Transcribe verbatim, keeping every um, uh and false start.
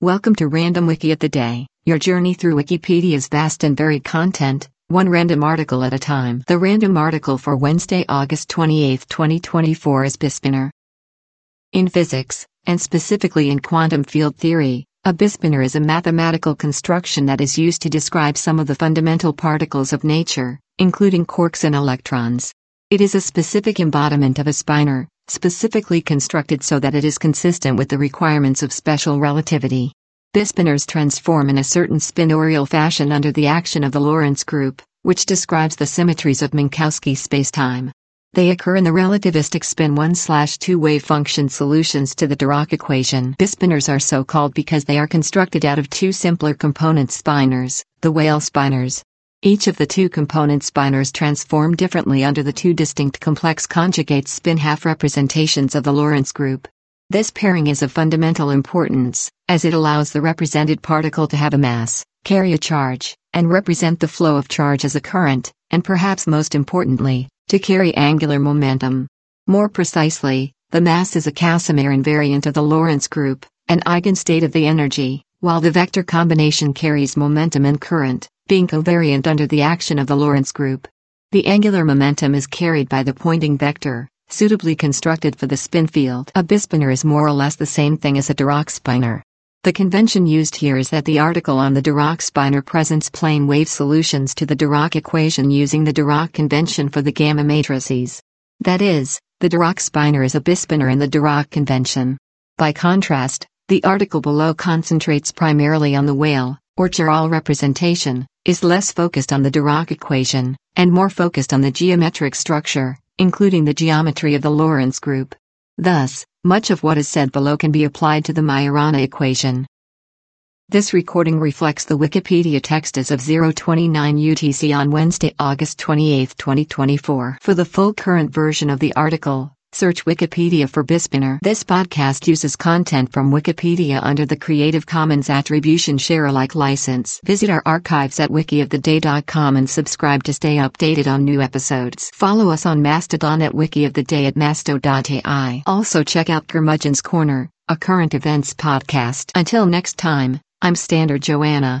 Welcome to Random Wiki of the Day, your journey through Wikipedia's vast and varied content, one random article at a time. The random article for Wednesday, August twenty-eighth, twenty twenty-four is Bispinner. In physics, and specifically in quantum field theory, a bispinner is a mathematical construction that is used to describe some of the fundamental particles of nature, including quarks and electrons. It is a specific embodiment of a spinor, specifically constructed so that it is consistent with the requirements of special relativity. Bispinors transform in a certain spinorial fashion under the action of the Lorentz group, which describes the symmetries of Minkowski spacetime. They occur in the relativistic spin one slash two wave function solutions to the Dirac equation. Bispinors are so called because they are constructed out of two simpler component spinors, the Weyl spinors. Each of the two component spinors transform differently under the two distinct complex conjugate spin-half representations of the Lorentz group. This pairing is of fundamental importance, as it allows the represented particle to have a mass, carry a charge, and represent the flow of charge as a current, and perhaps most importantly, to carry angular momentum. More precisely, the mass is a Casimir invariant of the Lorentz group, an eigenstate of the energy, while the vector combination carries momentum and current, being covariant under the action of the Lorentz group. The angular momentum is carried by the Poynting vector, suitably constructed for the spin field. A bispinor is more or less the same thing as a Dirac spinor. The convention used here is that the article on the Dirac spinor presents plane wave solutions to the Dirac equation using the Dirac convention for the gamma matrices. That is, the Dirac spinor is a bispinor in the Dirac convention. By contrast, the article below concentrates primarily on the Weyl, or chiral representation, is less focused on the Dirac equation, and more focused on the geometric structure, including the geometry of the Lorentz group. Thus, much of what is said below can be applied to the Majorana equation. This recording reflects the Wikipedia text as of zero twenty-nine U T C on Wednesday, August twenty-eighth, twenty twenty-four. For the full current version of the article, search Wikipedia for bispinor. This podcast uses content from Wikipedia under the Creative Commons Attribution Share Alike license. Visit our archives at wiki of the day dot com and subscribe to stay updated on new episodes. Follow us on Mastodon at wiki of the day at masto dot A I. Also check out Curmudgeon's Corner, a current events podcast. Until next time, I'm Standard Joanna.